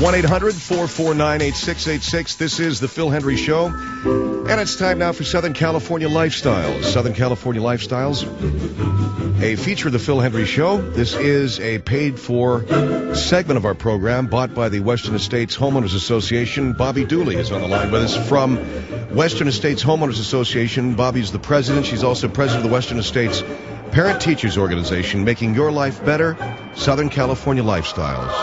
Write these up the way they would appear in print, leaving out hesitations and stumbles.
1-800-449-8686. This is the Phil Hendry Show. And it's time now for Southern California Lifestyles. Southern California Lifestyles, a feature of the Phil Hendry Show. This is a paid-for segment of our program bought by the Western Estates Homeowners Association. Bobby Dooley is on the line with us from Western Estates Homeowners Association. Bobby's the president. She's also president of the Western Estates Parent Teachers Organization, making your life better. Southern California Lifestyles.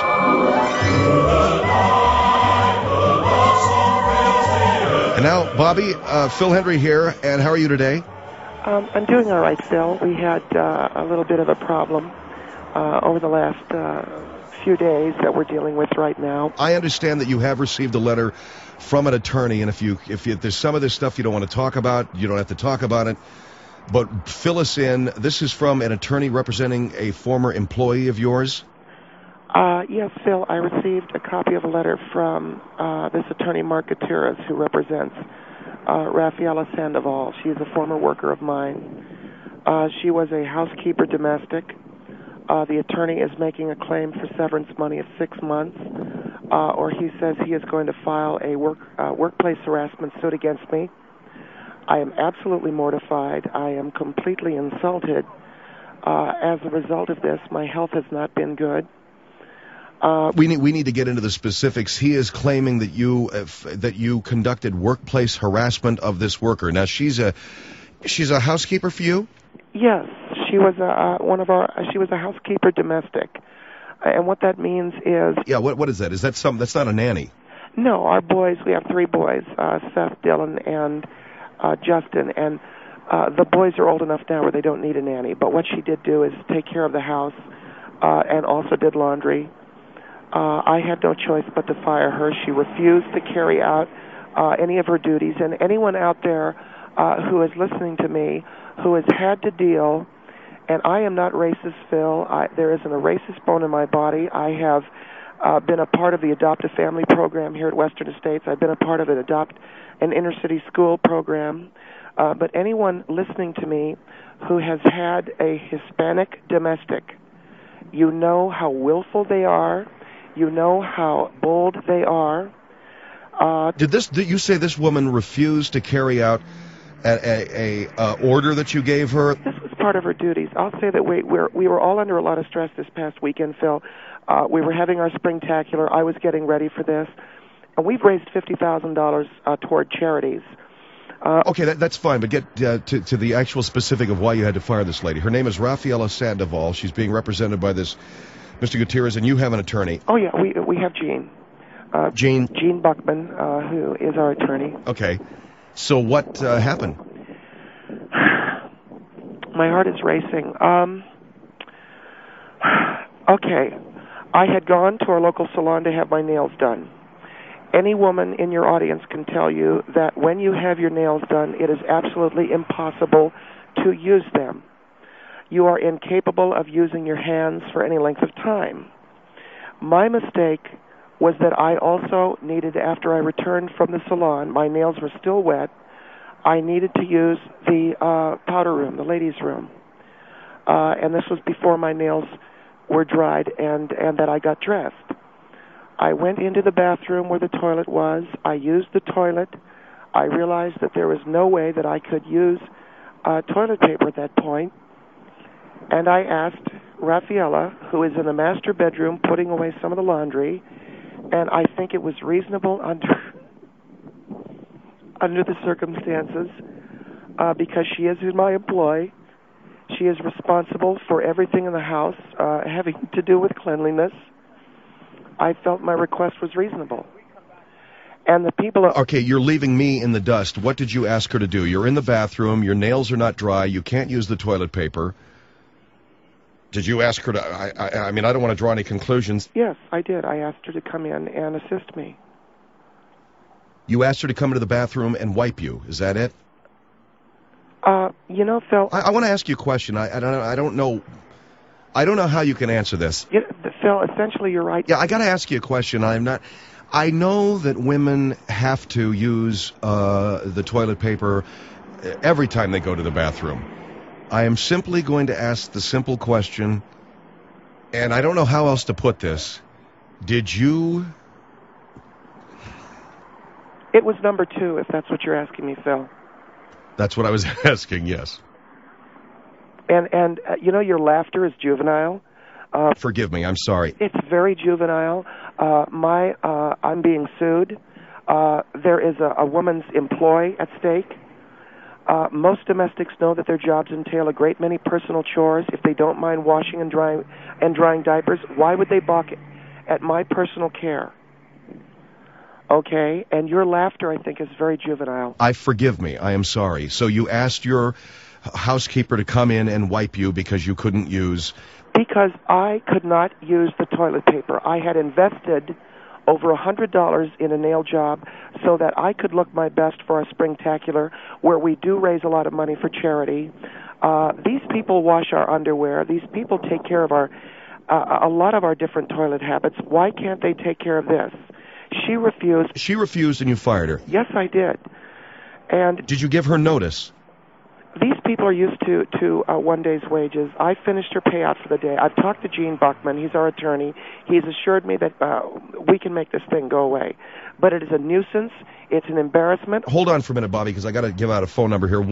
And now, Bobby, Phil Hendry here, and how are you today? I'm doing all right, Phil. We had a little bit of a problem over the last few days that we're dealing with right now. I understand that you have received a letter from an attorney, and if there's some of this stuff you don't want to talk about, you don't have to talk about it. But fill us in. This is from an attorney representing a former employee of yours? Yes, Phil, I received a copy of a letter from this attorney, Mark Gutierrez, who represents Rafaela Sandoval. She is a former worker of mine. She was a housekeeper domestic. The attorney is making a claim for severance money of 6 months, or he says he is going to file a workplace harassment suit against me. I am absolutely mortified. I am completely insulted. As a result of this, my health has not been good. We need to get into the specifics. He is claiming that you conducted workplace harassment of this worker. Now she's a housekeeper for you? Yes, she was she was a housekeeper domestic, and what that means is what is that? Is that that's not a nanny? No, our boys. We have 3 boys: Seth, Dylan, and Justin. And the boys are old enough now where they don't need a nanny. But what she did do is take care of the house and also did laundry. I had no choice but to fire her. She refused to carry out any of her duties. And anyone out there who is listening to me who has had to deal, and I am not racist, Phil. There isn't a racist bone in my body. I have been a part of the Adopt a Family program here at Western Estates. I've been a part of an inner city school program. But anyone listening to me who has had a Hispanic domestic, you know how willful they are. You know how bold they are. Did you say this woman refused to carry out a order that you gave her? This was part of her duties. I'll say that we were all under a lot of stress this past weekend, Phil. We were having our springtacular. I was getting ready for this. And we've raised $50,000 toward charities. Okay, that's fine, but get to the actual specific of why you had to fire this lady. Her name is Rafaela Sandoval. She's being represented by this Mr. Gutierrez, and you have an attorney. Oh, yeah, we have Jean. Jean Buckman, who is our attorney. Okay. So what happened? My heart is racing. Okay. I had gone to our local salon to have my nails done. Any woman in your audience can tell you that when you have your nails done, it is absolutely impossible to use them. You are incapable of using your hands for any length of time. My mistake was that I also needed, after I returned from the salon, my nails were still wet, I needed to use the powder room, the ladies' room. And this was before my nails were dried and that I got dressed. I went into the bathroom where the toilet was. I used the toilet. I realized that there was no way that I could use toilet paper at that point. And I asked Rafaela, who is in the master bedroom putting away some of the laundry, and I think it was reasonable under the circumstances, because she is my employee. She is responsible for everything in the house having to do with cleanliness. I felt my request was reasonable. And the people are... Okay, you're leaving me in the dust. What did you ask her to do? You're in the bathroom, your nails are not dry, you can't use the toilet paper. Did you ask her to... I mean, I don't want to draw any conclusions. Yes, I did. I asked her to come in and assist me. You asked her to come into the bathroom and wipe you. Is that it? You know, Phil... I want to ask you a question. I don't know how you can answer this. Phil, essentially you're right. Yeah, I got to ask you a question. I know that women have to use the toilet paper every time they go to the bathroom. I am simply going to ask the simple question, and I don't know how else to put this. Did you It was number 2, if that's what you're asking me, Phil. That's what I was asking, yes. And your laughter is juvenile. Forgive me, I'm sorry. It's very juvenile. I'm being sued. There is a woman's employ at stake. Most domestics know that their jobs entail a great many personal chores. If they don't mind washing and drying diapers, why would they balk at my personal care? Okay, and your laughter, I think, is very juvenile. Forgive me, I am sorry. So you asked your housekeeper to come in and wipe you because you couldn't use... Because I could not use the toilet paper. I had invested over $100 in a nail job so that I could look my best for our Springtacular, where we do raise a lot of money for charity. These people wash our underwear. These people take care of a lot of our different toilet habits. Why can't they take care of this? She refused. She refused and you fired her? Yes, I did. And did you give her notice? These people are used to one day's wages. I finished her payout for the day. I've talked to Gene Buckman. He's our attorney. He's assured me that we can make this thing go away. But it is a nuisance. It's an embarrassment. Hold on for a minute, Bobby, because I got to give out a phone number here.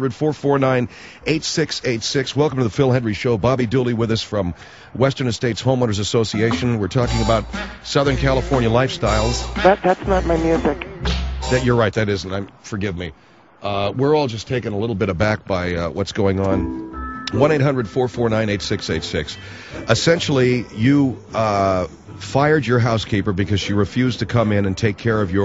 1-800-449-8686. Welcome to the Phil Hendry Show. Bobby Dooley with us from Western Estates Homeowners Association. We're talking about Southern California lifestyles. That's not my music. You're right, that isn't. Forgive me. We're all just taken a little bit aback by what's going on. 1-800-449-8686. Essentially, you fired your housekeeper because she refused to come in and take care of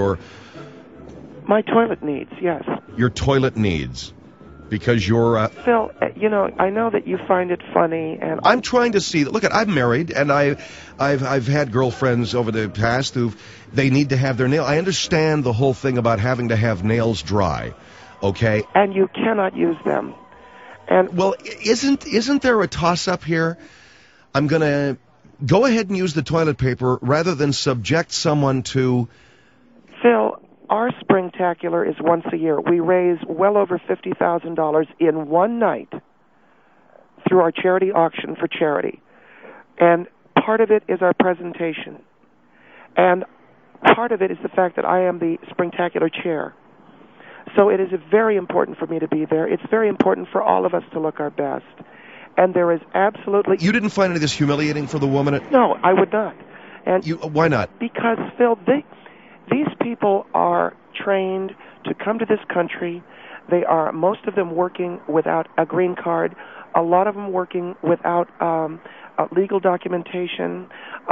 my toilet needs, yes. Your toilet needs. Because you're... Phil, I know that you find it funny, and... I'm trying to see... Look, I'm married, and I've had girlfriends over the past they need to have their nails... I understand the whole thing about having to have nails dry, okay? And you cannot use them. And well, isn't there a toss-up here? I'm going to go ahead and use the toilet paper rather than subject someone to... Phil... Our Springtacular is once a year. We raise well over $50,000 in one night through our charity auction for charity. And part of it is our presentation. And part of it is the fact that I am the Springtacular chair. So it is very important for me to be there. It's very important for all of us to look our best. And there is absolutely... You didn't find any of this humiliating for the woman? No, I would not. And why not? Because, Phil, these people are trained to come to this country. They are, most of them, working without a green card. A lot of them working without legal documentation.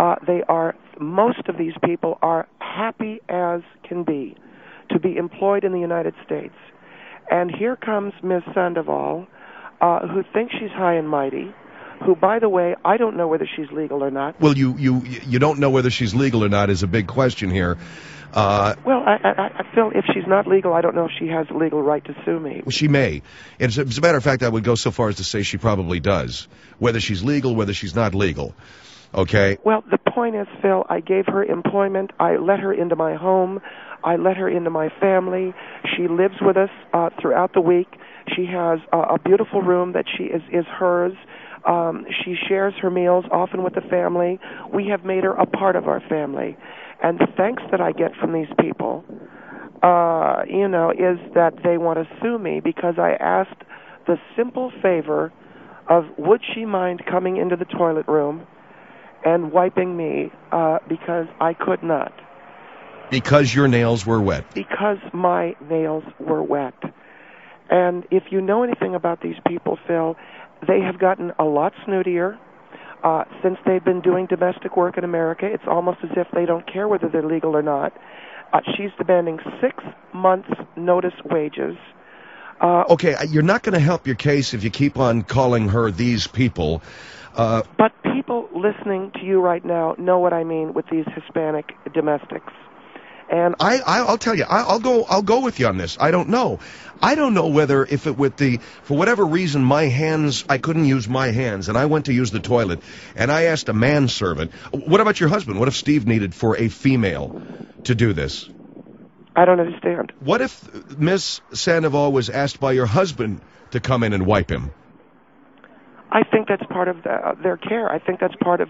Most of these people are happy as can be to be employed in the United States. And here comes Ms. Sandoval, who thinks she's high and mighty, who, by the way, I don't know whether she's legal or not. Well, you don't know whether she's legal or not is a big question here. Well, I feel if she's not legal, I don't know if she has a legal right to sue me. She may. As a matter of fact, I would go so far as to say she probably does. Whether she's legal, whether she's not legal. Okay? Well, the point is, Phil, I gave her employment. I let her into my home. I let her into my family. She lives with us throughout the week. She has a beautiful room that is hers. She shares her meals often with the family. We have made her a part of our family. And the thanks that I get from these people, is that they want to sue me because I asked the simple favor of would she mind coming into the toilet room and wiping me because I could not. Because your nails were wet. Because my nails were wet. And if you know anything about these people, Phil, they have gotten a lot snootier. Since they've been doing domestic work in America, it's almost as if they don't care whether they're legal or not. She's demanding 6 months' notice wages. Okay, you're not going to help your case if you keep on calling her these people. But people listening to you right now know what I mean with these Hispanic domestics. And I'll tell you, I'll go with you on this. I don't know. I don't know whether for whatever reason I couldn't use my hands and I went to use the toilet and I asked a manservant. What about your husband? What if Steve needed for a female to do this? I don't understand. What if Miss Sandoval was asked by your husband to come in and wipe him? I think that's part of their care. I think that's part of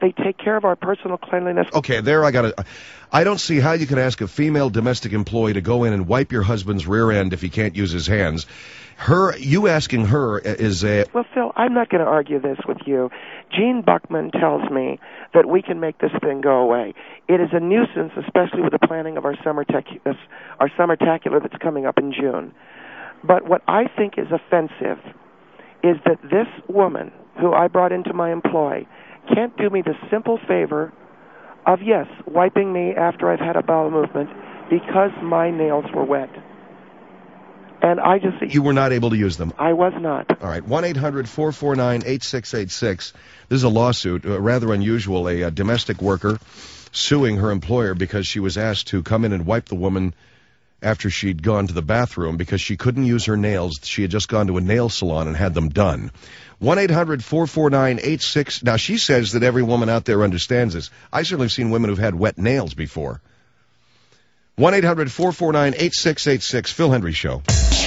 They take care of our personal cleanliness. Okay, there I don't see how you can ask a female domestic employee to go in and wipe your husband's rear end if he can't use his hands. You asking her is a... Well, Phil, I'm not going to argue this with you. Gene Buckman tells me that we can make this thing go away. It is a nuisance, especially with the planning of our summertacular that's coming up in June. But what I think is offensive is that this woman, who I brought into my employ, can't do me the simple favor of, yes, wiping me after I've had a bowel movement because my nails were wet. And I just... You were not able to use them? I was not. All right, 1-800-449-8686. This is a lawsuit, rather unusual, a domestic worker suing her employer because she was asked to come in and wipe the woman after she'd gone to the bathroom because she couldn't use her nails. She had just gone to a nail salon and had them done. 1-800-449-86... Now, she says that every woman out there understands this. I certainly have seen women who've had wet nails before. 1-800-449-8686, Phil Hendry Show.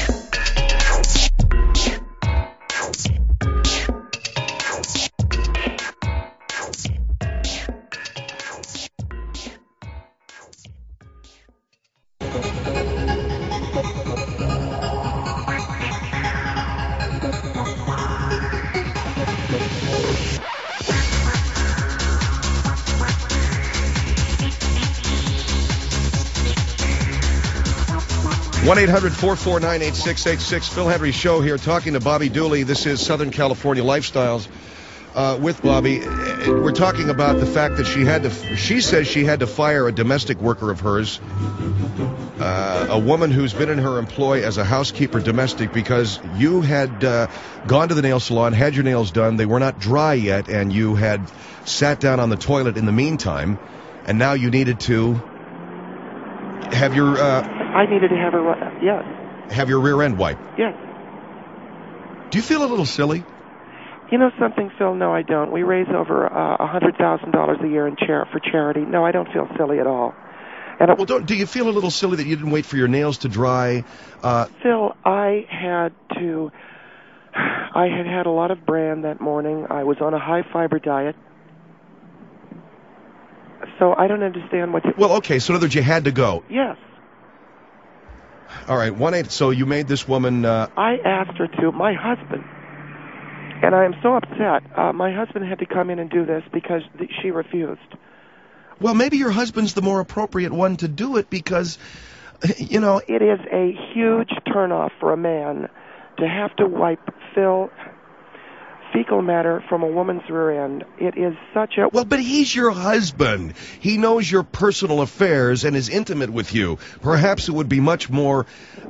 One 1-800-449-8686, Phil Hendry Show here, talking to Bobby Dooley. This is Southern California Lifestyles with Bobby. We're talking about the fact that she says she had to fire a domestic worker of hers, a woman who's been in her employ as a housekeeper domestic, because you had gone to the nail salon, had your nails done, they were not dry yet, and you had sat down on the toilet in the meantime, and now you needed to have your... I needed to have her, yes. Have your rear end wiped? Yes. Do you feel a little silly? You know something, Phil? No, I don't. We raise over $100,000 a year for charity. No, I don't feel silly at all. And do you feel a little silly that you didn't wait for your nails to dry? Phil, I had had a lot of bran that morning. I was on a high-fiber diet. So I don't understand what you... Well, okay, so in other words, you had to go. Yes. All right, so you made this woman... I asked her to. My husband, and I am so upset, my husband had to come in and do this because she refused. Well, maybe your husband's the more appropriate one to do it because, you know... It is a huge turnoff for a man to have to wipe, Phil, fecal matter from a woman's rear end. It is such a... Well, but he's your husband. He knows your personal affairs and is intimate with you. Perhaps it would be much more...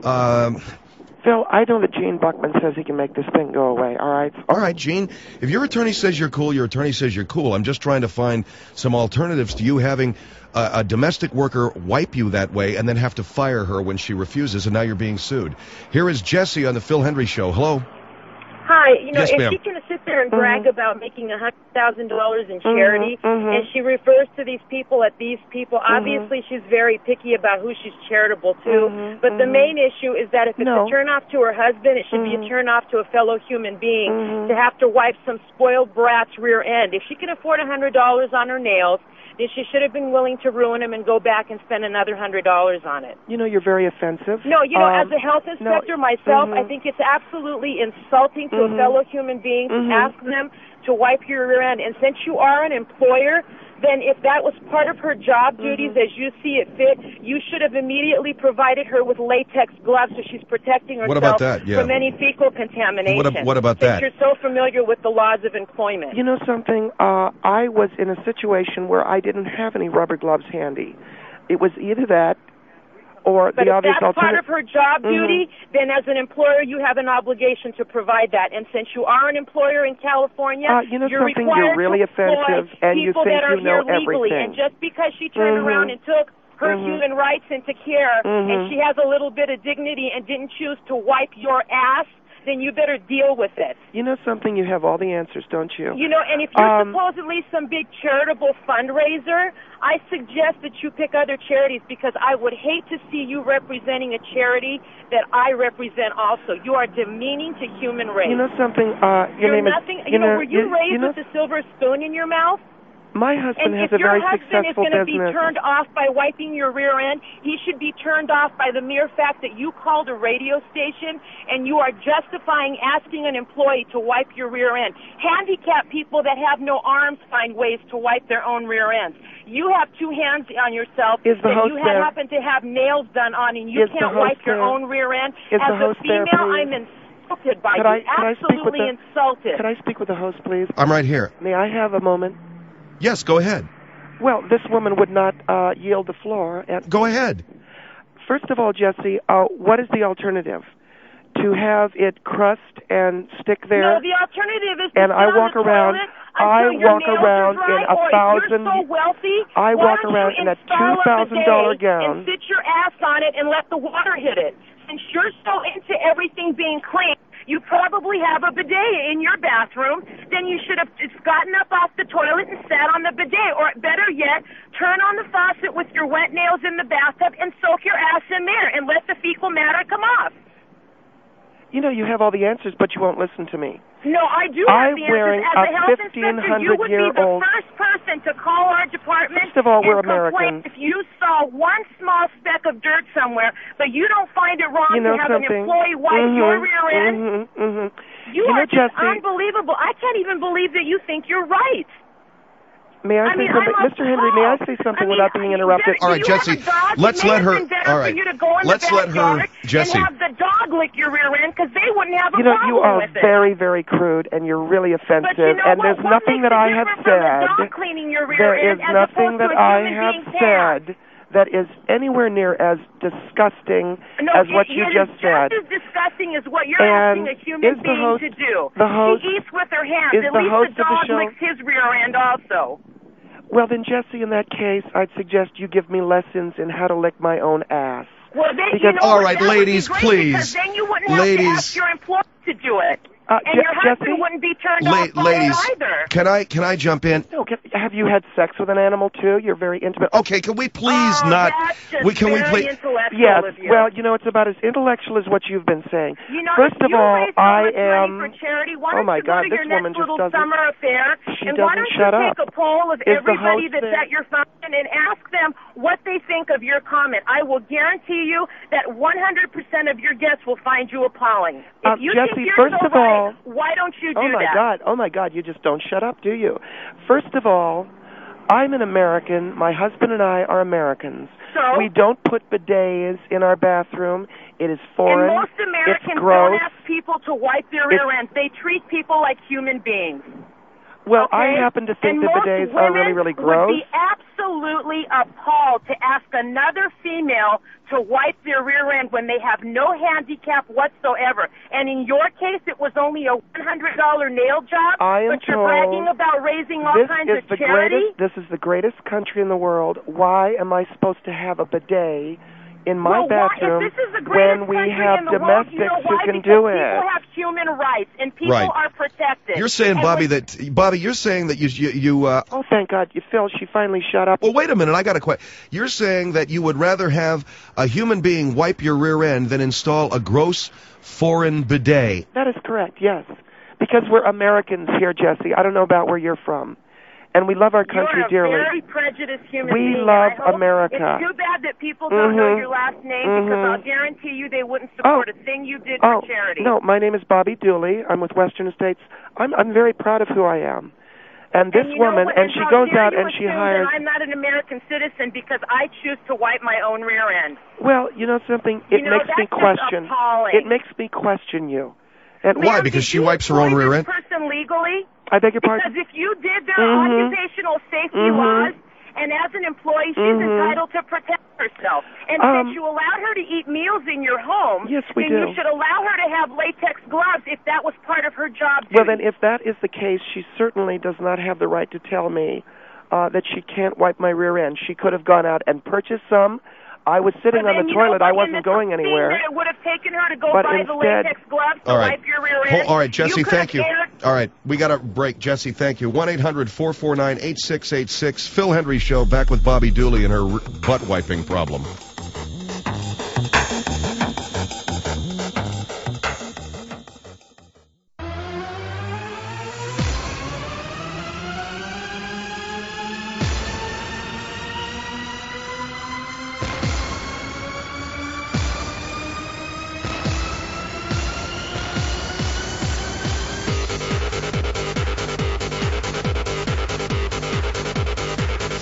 Phil, I know that Gene Buckman says he can make this thing go away, all right? All right, Gene. If your attorney says you're cool, your attorney says you're cool. I'm just trying to find some alternatives to you having a domestic worker wipe you that way and then have to fire her when she refuses, and now you're being sued. Here is Jesse on the Phil Hendry Show. Hello. Hi, yes, if ma'am. she can sit there and brag about making $100,000 in charity, and she refers to these people as these people, obviously she's very picky about who she's charitable to, but the main issue is that if it's a turn-off to her husband, it should be a turn-off to a fellow human being to have to wipe some spoiled brat's rear end. If she can afford $100 on her nails, then she should have been willing to ruin him and go back and spend another $100 on it. You know, you're very offensive. No, as a health inspector myself, I think it's absolutely insulting to a fellow human being to ask them to wipe your rear end. And since you are an employer, then if that was part of her job duties as you see it fit, you should have immediately provided her with latex gloves so she's protecting herself from any fecal contamination. What about that? Since you're so familiar with the laws of employment. You know something? I was in a situation where I didn't have any rubber gloves handy. It was either that or but the obvious alternative. But if that's part of her job Mm-hmm. duty, then as an employer, you have an obligation to provide that. And since you are an employer in California, you know you're something? required You're really to employ offensive, and you people think that are you know here legally. everything. And just because she turned around and took her human rights into care, and she has a little bit of dignity and didn't choose to wipe your ass, then you better deal with it. You know something? You have all the answers, don't you? You know, and if you're supposedly some big charitable fundraiser, I suggest that you pick other charities because I would hate to see you representing a charity that I represent also. You are demeaning to human race. You know something? You're nothing. Were you raised with a silver spoon in your mouth? My husband and has a very successful business. if your husband is going to be turned off by wiping your rear end, he should be turned off by the mere fact that you called a radio station and you are justifying asking an employee to wipe your rear end. Handicapped people that have no arms find ways to wipe their own rear ends. You have two hands on yourself that you happen to have nails done on, and you can't wipe your own rear end. As a female, I'm insulted by you. Absolutely insulted. Could I speak with the host, please? I'm right here. May I have a moment? Yes, go ahead. Well, this woman would not yield the floor. Go ahead. First of all, Jesse, what is the alternative? To have it crust and stick there? No, the alternative is to and I walk around. I walk around in a $1,000. So wealthy, I walk around in a $2,000 gown. And sit your ass on it and let the water hit it. Since you're so into everything being clean, you probably have a bidet in your bathroom. Then you should have just gotten up off the toilet and sat on the bidet. Or better yet, turn on the faucet with your wet nails in the bathtub and soak your ass in there and let the fecal matter come off. You know, you have all the answers, but you won't listen to me. No, I do have the answers. As a health inspector, you would be the first person to call our department. First of all, we're and Americans. If you saw one small speck of dirt somewhere, but you don't find it wrong to have an employee wipe your rear end, you are just unbelievable. I can't even believe that you think you're right. May I say something? Mr. Henry, may I say something without being interrupted? All right, Jesse, let's let her. All right, let's let her. Jesse. And have the dog lick your rear end because they wouldn't have a problem with it. You are very, very crude, and you're really offensive. And there's nothing that I have said. There is nothing that I have said that is anywhere near as disgusting as what you just said. Just as disgusting as what you're asking a human being to do. She eats with her hands. At least the dog licks his rear end also. Well, then, Jesse, in that case, I'd suggest you give me lessons in how to lick my own ass. Well, then, because, all right, ladies, please. Then you wouldn't have to ask your employer to do it. And your husband wouldn't be turned off by it either. Can I jump in? No, have you had sex with an animal too? You're very intimate. Okay, can we please not? Can we please? Yes. Well, you know, it's about as intellectual as what you've been saying. You know, first of all, I am. For charity. Why oh my don't God, you go to this your woman next just little doesn't. Summer affair, She and doesn't why don't shut you up. take a poll of Is everybody that's at your function and ask them what they think of your comment? I will guarantee you that 100% of your guests will find you appalling. If you Jesse, think you're first so of all, right, why don't you do that? Oh my God, you just don't shut up, do you? First of all, I'm an American. My husband and I are Americans. So? We don't put bidets in our bathroom. It is foreign. And most Americans it's gross. don't ask people to wipe their rear ends. They treat people like human beings. Well, okay? I happen to think that bidets are really, really gross. Would be absolutely appalled to ask another female to wipe their rear end when they have no handicap whatsoever. And in your case, it was only a $100 nail job, but you're bragging about raising all kinds of charity? This is the greatest country in the world. Why am I supposed to have a bidet in my bathroom when we have domestics who can do it? People have human rights, and people are protected. You're saying, Bobby, you're saying that you oh, thank God, Phil, she finally shut up. Well, wait a minute, I got a question. You're saying that you would rather have a human being wipe your rear end than install a gross foreign bidet? That is correct, yes. Because we're Americans here, Jesse. I don't know about where you're from. And we love our country dearly. You're a very prejudiced human being. We love America. It's too bad that people don't know your last name because I'll guarantee you they wouldn't support a thing you did for charity. No, my name is Bobby Dooley. I'm with Western Estates. I'm very proud of who I am. And this woman, and she goes out and she hires. I'm not an American citizen because I choose to wipe my own rear end. Well, you know something? It makes me question. It makes me question you. Why? Because she wipes her own rear end? Person legally? I beg your pardon? Because if you did, there are occupational safety laws, and as an employee, she's entitled to protect herself. And since you allowed her to eat meals in your home, yes, we then do. You should allow her to have latex gloves if that was part of her job duty. Well, then, if that is the case, she certainly does not have the right to tell me that she can't wipe my rear end. She could have gone out and purchased some. I was sitting on the toilet. I wasn't going anywhere. It would have taken her to go buy the latex gloves to wipe your rear end. All right, Jesse, thank you. All right, we got a break. Jesse, thank you. 1-800-449-8686. Phil Hendry Show, back with Bobby Dooley and her butt-wiping problem.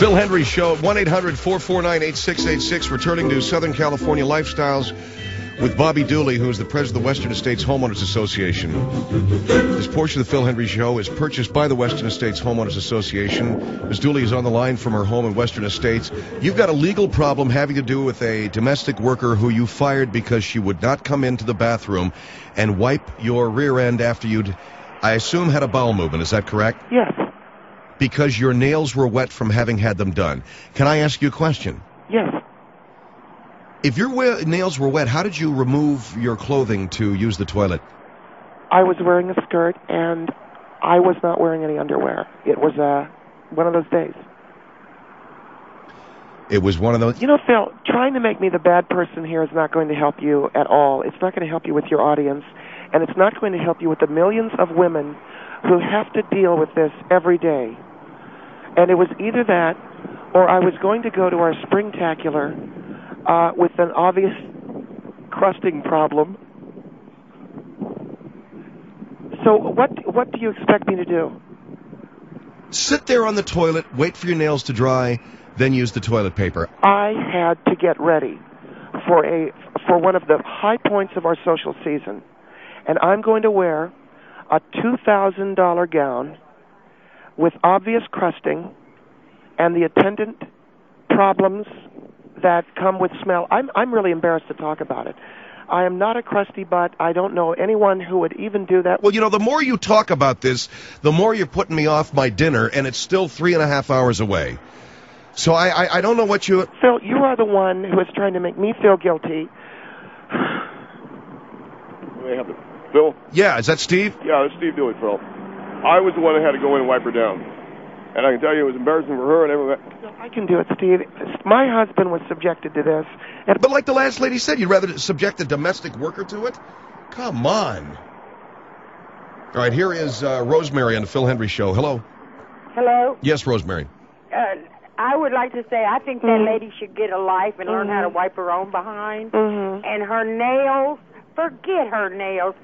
Phil Hendry Show, 1-800-449-8686, returning to Southern California Lifestyles with Bobby Dooley, who is the president of the Western Estates Homeowners Association. This portion of the Phil Hendry Show is purchased by the Western Estates Homeowners Association. Ms. Dooley is on the line from her home in Western Estates. You've got a legal problem having to do with a domestic worker who you fired because she would not come into the bathroom and wipe your rear end after you'd, I assume, had a bowel movement. Is that correct? Yes. Because your nails were wet from having had them done. Can I ask you a question? Yes. If your nails were wet, how did you remove your clothing to use the toilet? I was wearing a skirt, and I was not wearing any underwear. It was one of those days. It was one of those... You know, Phil, trying to make me the bad person here is not going to help you at all. It's not going to help you with your audience, and it's not going to help you with the millions of women who have to deal with this every day. And it was either that, or I was going to go to our Springtacular with an obvious crusting problem. So what do you expect me to do? Sit there on the toilet, wait for your nails to dry, then use the toilet paper. I had to get ready for one of the high points of our social season, and I'm going to wear a $2,000 gown with obvious crusting and the attendant problems that come with smell. I'm really embarrassed to talk about it. I am not a crusty butt. I don't know anyone who would even do that. Well, you know, the more you talk about this, the more you're putting me off my dinner, and it's still 3.5 hours away. So I don't know what you... Phil, you are the one who is trying to make me feel guilty. Phil? Yeah, is that Steve? Yeah, it's Steve Dooley, Phil. I was the one that had to go in and wipe her down. And I can tell you it was embarrassing for her and everyone. I can do it, Steve. My husband was subjected to this. But like the last lady said, you'd rather subject a domestic worker to it? Come on. All right, here is Rosemary on the Phil Hendry Show. Hello. Hello? Yes, Rosemary. I would like to say I think that lady should get a life and learn how to wipe her own behind. And her nails, forget her nails.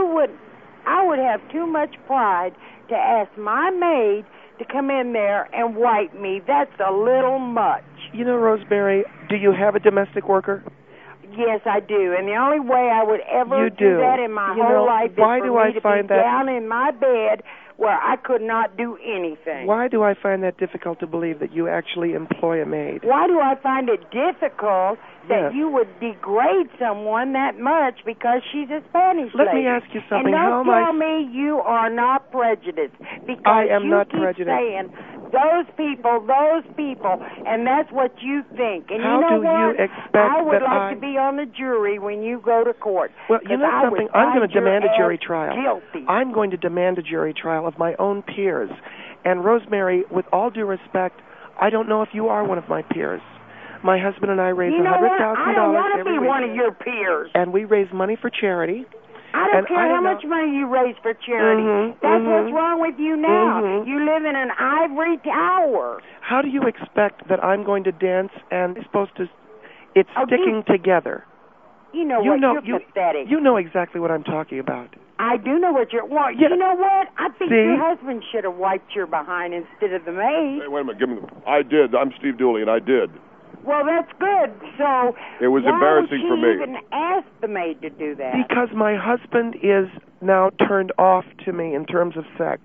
I would have too much pride to ask my maid to come in there and wipe me. That's a little much. You know, Rosemary, do you have a domestic worker? Yes, I do. And the only way I would ever do that in my whole life is for me to be down in my bed where I could not do anything. Why do I find that difficult to believe that you actually employ a maid? Why do I find it difficult that you would degrade someone that much because she's a Spanish lady? Let me ask you something. And don't tell me you are not prejudiced, because I am you not keep prejudiced. saying those people, and that's what you think. And How you know do what? you expect I would that like to be on the jury when you go to court. Well, you know something? I'm going to demand a jury trial. Guilty. I'm going to demand a jury trial of my own peers. And Rosemary, with all due respect, I don't know if you are one of my peers. My husband and I raise $100,000 every week. I don't want to be one of your peers. And we raise money for charity. I don't care how much money you raise for charity. That's what's wrong with you now. You live in an ivory tower. How do you expect that I'm going to dance and it's supposed to... It's sticking together. You know what? You're pathetic. You know exactly what I'm talking about. I do know what you're... Well, you know what? I think your husband should have wiped your behind instead of the maid. Hey, wait a minute. Give me I did. I'm Steve Dooley, and I did. Well, that's good. So it was embarrassing for me. Why would she even ask the maid to do that? Because my husband is now turned off to me in terms of sex.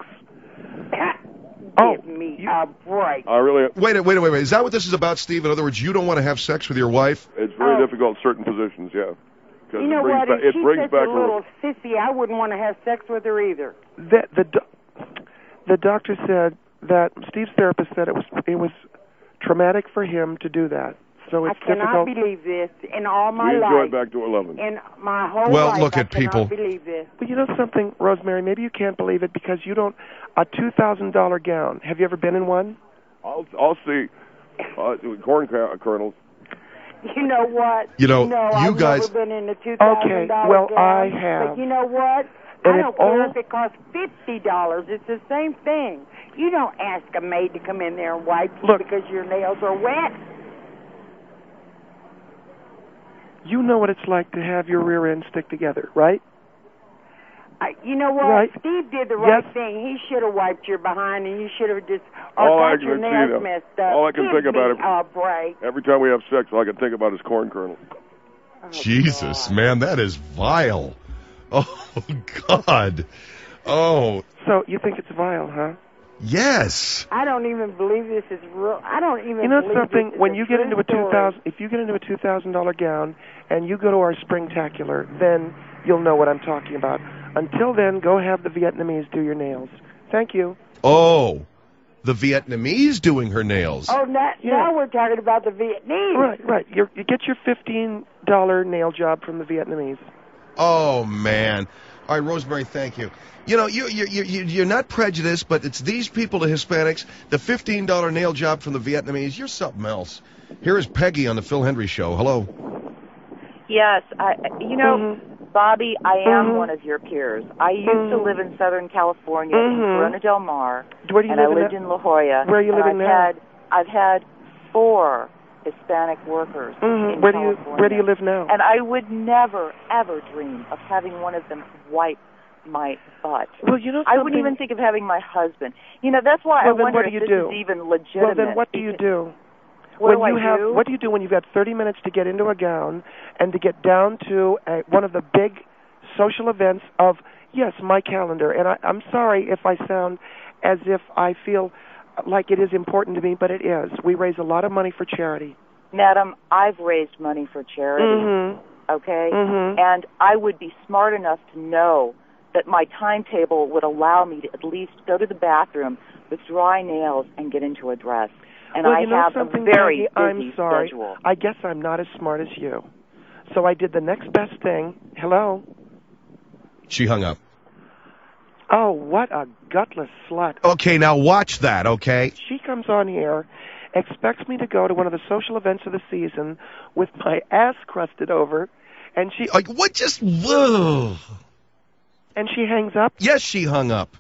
Give me a break. I really... Wait. Is that what this is about, Steve? In other words, you don't want to have sex with your wife? It's very difficult in certain positions, yeah. You know what? If she's such a little sissy, I wouldn't want to have sex with her either. The doctor said that Steve's therapist said it was traumatic for him to do that. So it's difficult. I cannot believe this in all my life. We enjoyed back to 11. In my whole life, well, look at people. I cannot believe this. Well, you know something, Rosemary? Maybe you can't believe it because you don't... A $2,000 gown. Have you ever been in one? I'll see. Corn kernels. You know what? You guys... I've never been in a $2,000 Okay, well, gown, I have. But you know what? And I don't care if it costs $50. It's the same thing. You don't ask a maid to come in there and wipe you because your nails are wet. You know what it's like to have your rear end stick together, right? You know what? Right. Steve did the right Yes. thing. He should have wiped your behind, and you should have just All I got your can nails see, messed up. all I can think about Give me a break. Every time we have sex, all I can think about is corn kernel. Jesus, man, that is vile. Oh, God. Oh, So you think it's vile, huh? yes. I don't even believe this is real. I don't even You know believe something? this is When you get into a true story. if you get into a $2,000 gown and you go to our Springtacular, then you'll know what I'm talking about. Until then, go have the Vietnamese do your nails. Thank you. Oh, the Vietnamese doing her nails. Oh, now we're talking about the Vietnamese. Right. You get your $15 nail job from the Vietnamese. Oh, man. All right, Rosemary, thank you. You know, you're not prejudiced, but it's these people, the Hispanics, the $15 nail job from the Vietnamese. You're something else. Here is Peggy on the Phil Hendry Show. Hello. Yes, Bobby, I am one of your peers. I used to live in Southern California in Corona Del Mar, Where do you and live I lived in La Jolla. Where are you living now? I've had 4 Hispanic workers in California. Where do you live now? And I would never, ever dream of having one of them wipe my butt. Well, you know I wouldn't even think of having my husband. You know, that's why I wonder if this is even legitimate. Well, then what do you do? What What do you do when you've got 30 minutes to get into a gown and to get down to one of the big social events of, yes, my calendar? And I'm sorry if I sound as if I feel like it is important to me, but it is. We raise a lot of money for charity. Madam, I've raised money for charity, okay? And I would be smart enough to know that my timetable would allow me to at least go to the bathroom with dry nails and get into a dress. And well, I you know have a something, very Maggie? busy I'm sorry. schedule. I guess I'm not as smart as you. So I did the next best thing. Hello? She hung up. Oh, what a gutless slut. Okay, now watch that, okay? She comes on here, expects me to go to one of the social events of the season with my ass crusted over, and she... Like, what just... Whoa. And she hangs up? Yes, she hung up.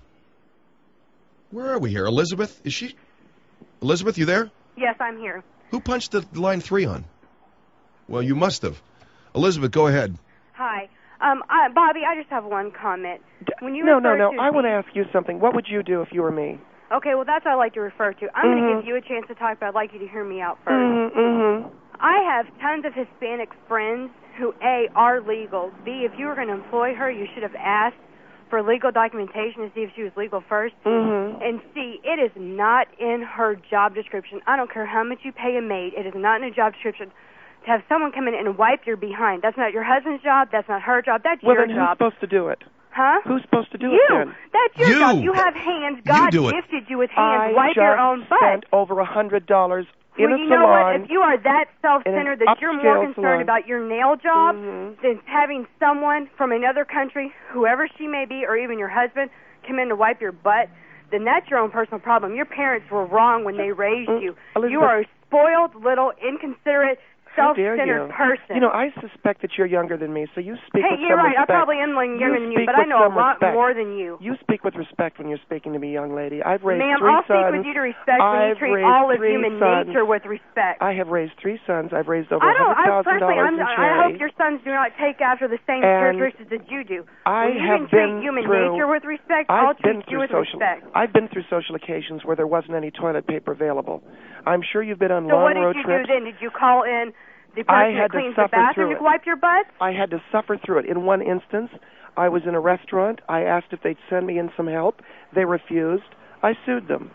Where are we here? Elizabeth? Is she... Elizabeth, you there? Yes, I'm here. Who punched the line 3 on? Well, you must have. Elizabeth, go ahead. Hi. Bobby, I just have one comment. When you No. I want to ask you something. What would you do if you were me? Okay, well, that's what I like to refer to. I'm going to give you a chance to talk, but I'd like you to hear me out first. I have tons of Hispanic friends who, A, are legal. B, if you were going to employ her, you should have asked for legal documentation to see if she was legal first. And C, it is not in her job description. I don't care how much you pay a maid. It is not in a job description to have someone come in and wipe your behind. That's not your husband's job. That's not her job. That's your job. Well, then who's supposed to do it? Huh? Who's supposed to do you. it then? That's your You. job. You have hands. God do it. gifted you with hands. Wipe your own butt. I spent over $100 in well, a you salon. know what? If you are that self-centered that you're more upscale concerned salon. about your nail job than having someone from another country, whoever she may be, or even your husband, come in to wipe your butt, then that's your own personal problem. Your parents were wrong when they raised you. Elizabeth, You are a spoiled, little, inconsiderate, how dare self-centered you? person. You know, I suspect that you're younger than me, so you speak with you're some right. respect. I probably am younger than you, speak but I with know a some lot respect. more than you. You speak with respect when you're speaking to me, young lady. I've raised Ma'am, 3 I'll sons. speak with you to respect when you I've treat raised all of 3 human sons. nature with respect. I have raised 3 sons. I've raised over I $100,000 in I charity. hope your sons do not take after the same And characteristics that you do. I when you have can treat been human through, nature with respect, I'll I've been treat you through with social. respect. I've been through social occasions where there wasn't any toilet paper available. I'm sure you've been on So long what did road you trips. do then? Did you call in the I person had that to cleans the suffer bathroom through to it. wipe your butt? I had to suffer through it. In one instance, I was in a restaurant. I asked if they'd send me in some help. They refused. I sued them.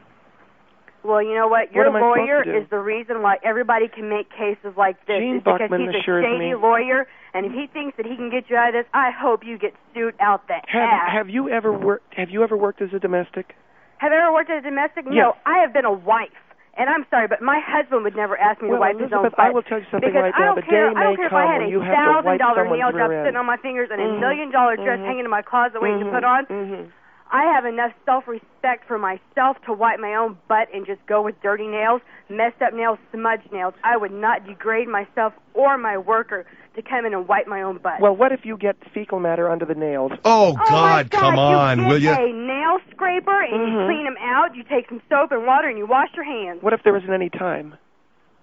Well, you know what? Your am I supposed lawyer to do? is the reason why everybody can make cases like this. Gene It's because Buckman he's a assures shady me- lawyer, and if he thinks that he can get you out of this, I hope you get sued out the ass. Have you ever worked as a domestic? Have you ever worked as a domestic? Yes. No, I have been a wife. And I'm sorry, but my husband would never ask me to Well, wipe his own Elizabeth, butt. I will tell you something because right I now. don't The care, day I don't may care if come I had when a you have to wipe $1,000 someone's nail job rear end. sitting on my fingers and a $1 million dress hanging in my closet waiting to put on. I have enough self-respect for myself to wipe my own butt and just go with dirty nails, messed up nails, smudged nails. I would not degrade myself or my worker to come in and wipe my own butt. Well, what if you get fecal matter under the nails? Oh, my God, come on, will you you? get a nail scraper and you clean them out. You take some soap and water and you wash your hands. What if there isn't any time?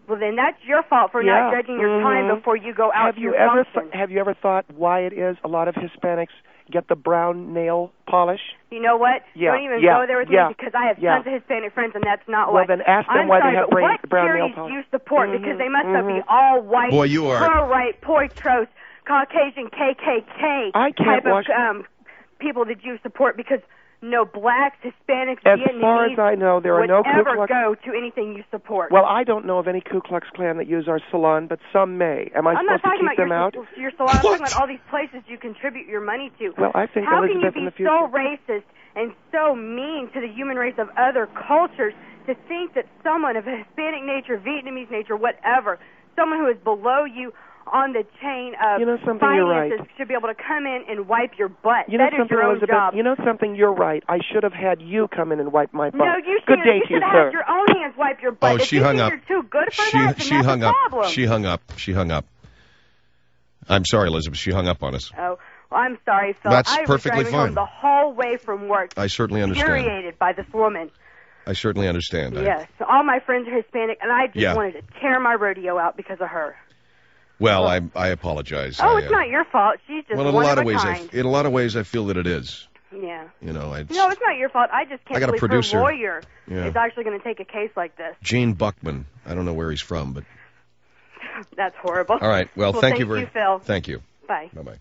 Well, then that's your fault for not judging your time before you go out to your function. Have you ever thought why it is a lot of Hispanics get the brown nail polish? You know what? Don't even go there with me because I have tons of Hispanic friends, and that's not why. Well, then ask them why they have brown nail polish. What charities do you support? Because they must not be all white, Boy, you are pro-right, pro-tros, Caucasian, KKK type of people that you support, because no blacks, Hispanics, Vietnamese, as far as I know, there are no Ku Klux... go to anything you support. Well, I don't know of any Ku Klux Klan that use our salon, but some may. Am I supposed to keep them out? Your salon. I'm talking about all these places you contribute your money to. Well, I think Elizabeth in the future... How can you be so racist and so mean to the human race of other cultures to think that someone of a Hispanic nature, Vietnamese nature, whatever, someone who is below you on the chain of finances should be able to come in and wipe your butt? That is your own job. You know something? You're right. I should have had you come in and wipe my butt. No, you should have had your own hands wipe your butt. Oh, she hung up. You're too good for that, then she that's hung a up. problem. She hung up. I'm sorry, Elizabeth. She hung up on us. Oh, well, I'm sorry, Phil. That's I perfectly was driving fine. home the whole way from work. I certainly understand. Infuriated by this woman. I certainly understand. Yes. So all my friends are Hispanic, and I just wanted to tear my rodeo out because of her. Well, I apologize. Oh, it's not your fault. She's just in a lot of ways, I feel that it is. Yeah. You know, no, it's not your fault. I just can't believe her lawyer is actually going to take a case like this. Gene Buckman. I don't know where he's from, but that's horrible. All right. Well, thank you, Phil. Thank you. Bye. Bye-bye.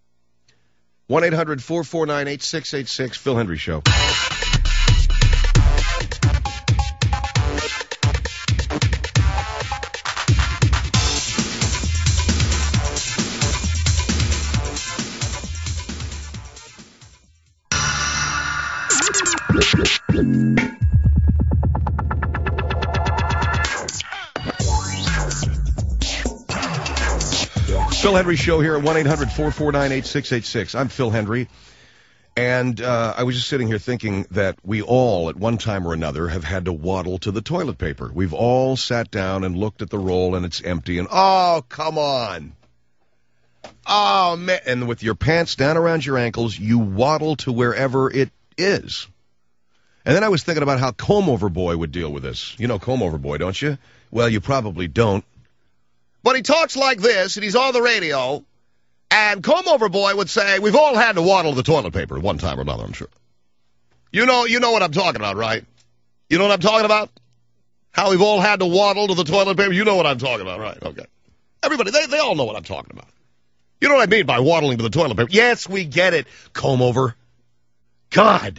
1-800-449-8686, Phil Hendry Show. Phil Hendry Show here at 1-800-449-8686. I'm Phil Hendry, and I was just sitting here thinking that we all, at one time or another, have had to waddle to the toilet paper. We've all sat down and looked at the roll, and it's empty, and oh, come on. Oh, man. And with your pants down around your ankles, you waddle to wherever it is. And then I was thinking about how Comb Over Boy would deal with this. You know Comb Over Boy, don't you? Well, you probably don't. But he talks like this, and he's on the radio, and Comb Over Boy would say, we've all had to waddle the toilet paper at one time or another, I'm sure. You know what I'm talking about, right? You know what I'm talking about? How we've all had to waddle to the toilet paper? You know what I'm talking about, right? Okay. Everybody, they all know what I'm talking about. You know what I mean by waddling to the toilet paper? Yes, we get it, Comb Over. God.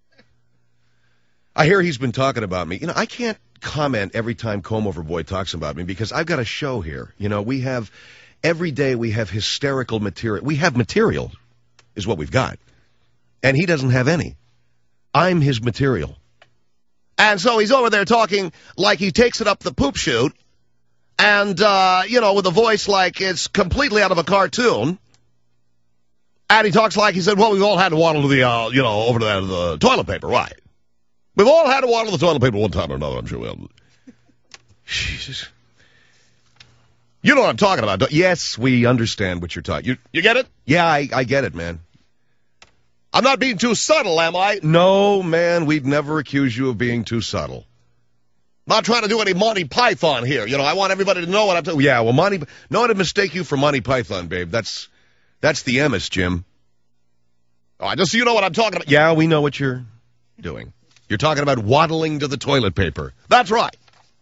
I hear he's been talking about me. You know, I can't comment every time Comb Over Boy talks about me because I've got a show here. You know, every day we have hysterical material. We have material is what we've got. And he doesn't have any. I'm his material. And so he's over there talking like he takes it up the poop chute and, with a voice like it's completely out of a cartoon. And he talks like he said, well, we've all had to waddle to the, over to the toilet paper, right? We've all had to waddle the toilet paper one time or another, I'm sure we have. Jesus. You know what I'm talking about. Yes, we understand what you're talking. You get it? Yeah, I get it, man. I'm not being too subtle, am I? No, man, we'd never accuse you of being too subtle. I'm not trying to do any Monty Python here. You know, I want everybody to know what I'm talking about. Yeah, well, no one would mistake you for Monty Python, babe. That's the Emmis, Jim. Oh, just so you know what I'm talking about. Yeah, we know what you're doing. You're talking about waddling to the toilet paper. That's right.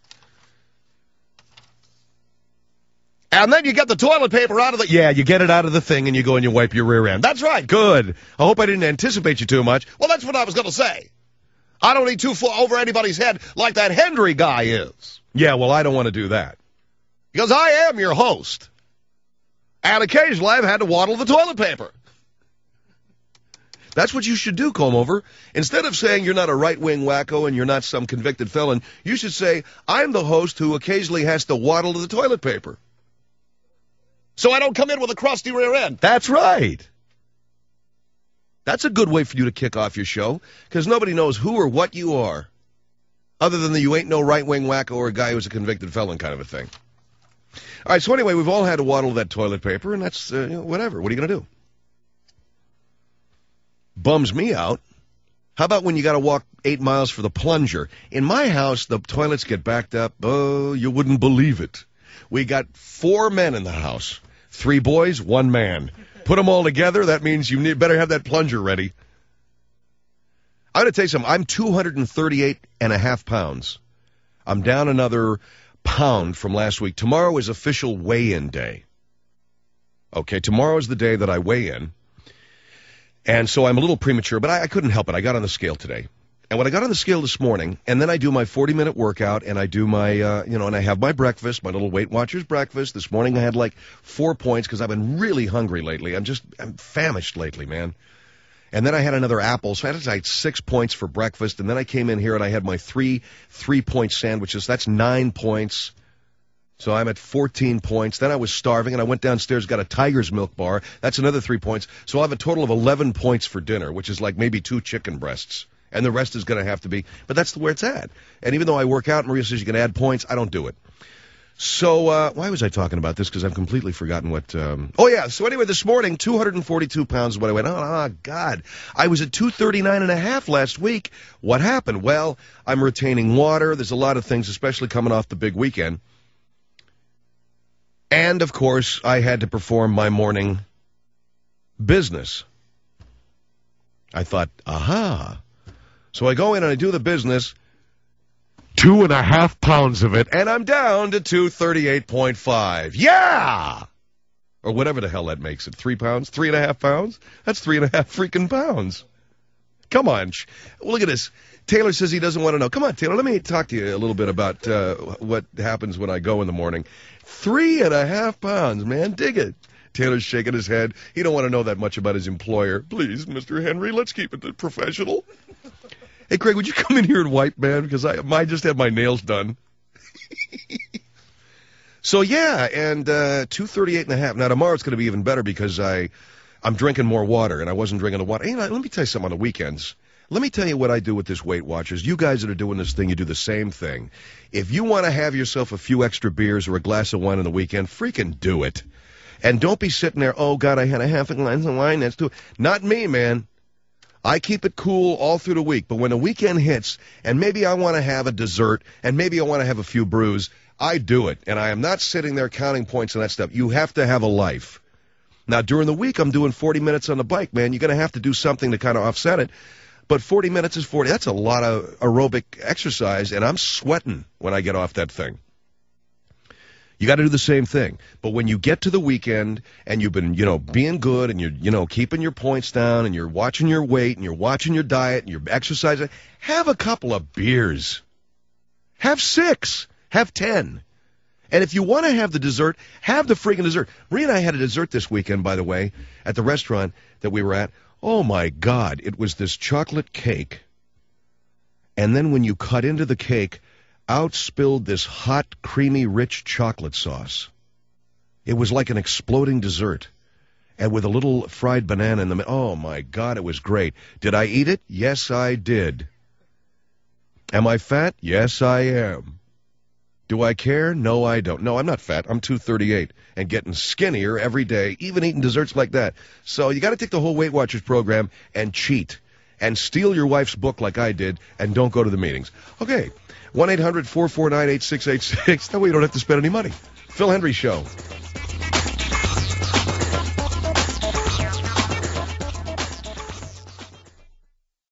And then you get the toilet paper out of you get it out of the thing and you go and you wipe your rear end. That's right. Good. I hope I didn't anticipate you too much. Well, that's what I was going to say. I don't need too far over anybody's head like that Hendry guy is. Yeah, well, I don't want to do that. Because I am your host. And occasionally I've had to waddle the toilet paper. That's what you should do, Comb Over. Instead of saying you're not a right-wing wacko and you're not some convicted felon, you should say, I'm the host who occasionally has to waddle to the toilet paper. So I don't come in with a crusty rear end. That's right. That's a good way for you to kick off your show, because nobody knows who or what you are, other than the you ain't no right-wing wacko or a guy who's a convicted felon kind of a thing. All right, so anyway, we've all had to waddle that toilet paper, and that's, whatever. What are you going to do? Bums me out. How about when you got to walk 8 miles for the plunger? In my house, the toilets get backed up. Oh, you wouldn't believe it. We got 4 men in the house. 3 boys, 1 man. Put them all together, that means you better have that plunger ready. I'm going to tell you something. I'm 238.5 pounds. I'm down another pound from last week. Tomorrow is official weigh-in day. Okay, tomorrow is the day that I weigh in. And so I'm a little premature, but I couldn't help it. I got on the scale today. And when I got on the scale this morning, and then I do my 40-minute workout, and I do my, and I have my breakfast, my little Weight Watchers breakfast. This morning I had like 4 points because I've been really hungry lately. I'm famished lately, man. And then I had another apple, so I had 6 points for breakfast. And then I came in here and I had my 3 3-point sandwiches. That's 9 points. So I'm at 14 points. Then I was starving, and I went downstairs, got a Tiger's Milk bar. That's another 3 points. So I'll have a total of 11 points for dinner, which is like maybe 2 chicken breasts. And the rest is going to have to be, but that's where it's at. And even though I work out, Maria says you can add points, I don't do it. So why was I talking about this? Because I've completely forgotten what... So anyway, this morning, 242 pounds is what I went, God. I was at 239.5 last week. What happened? Well, I'm retaining water. There's a lot of things, especially coming off the big weekend. And, of course, I had to perform my morning business. I thought, So I go in and I do the business, 2.5 pounds of it, and I'm down to 238.5. Yeah! Or whatever the hell that makes it. 3 pounds? 3.5 pounds? That's 3.5 freaking pounds. Come on. Well, look at this. Taylor says he doesn't want to know. Come on, Taylor, let me talk to you a little bit about what happens when I go in the morning. 3.5 pounds, man. Dig it. Taylor's shaking his head. He don't want to know that much about his employer. Please, Mr. Henry, let's keep it professional. Hey, Craig, would you come in here and wipe, man? Because I just had my nails done. So, yeah, and 238.5. Now, tomorrow it's going to be even better because I'm drinking more water, and I wasn't drinking the water. Hey, let me tell you something on the weekends. Let me tell you what I do with this Weight Watchers. You guys that are doing this thing, you do the same thing. If you want to have yourself a few extra beers or a glass of wine on the weekend, freaking do it. And don't be sitting there, oh, God, I had a half a glass of wine. That's too. Not me, man. I keep it cool all through the week. But when the weekend hits, and maybe I want to have a dessert, and maybe I want to have a few brews, I do it. And I am not sitting there counting points and that stuff. You have to have a life. Now, during the week, I'm doing 40 minutes on the bike, man. You're going to have to do something to kind of offset it. But 40 minutes is 40. That's a lot of aerobic exercise, and I'm sweating when I get off that thing. You got to do the same thing. But when you get to the weekend and you've been, being good and you're, keeping your points down and you're watching your weight and you're watching your diet and you're exercising, have a couple of beers. Have 6. Have 10. And if you want to have the dessert, have the freaking dessert. Maria and I had a dessert this weekend, by the way, at the restaurant that we were at. Oh, my God. It was this chocolate cake. And then when you cut into the cake, out spilled this hot, creamy, rich chocolate sauce. It was like an exploding dessert. And with a little fried banana in the middle. Oh, my God, it was great. Did I eat it? Yes, I did. Am I fat? Yes, I am. Do I care? No, I don't. No, I'm not fat. I'm 238 and getting skinnier every day, even eating desserts like that. So you got to take the whole Weight Watchers program and cheat and steal your wife's book like I did and don't go to the meetings. Okay, 1-800-449-8686. That way you don't have to spend any money. Phil Hendry Show.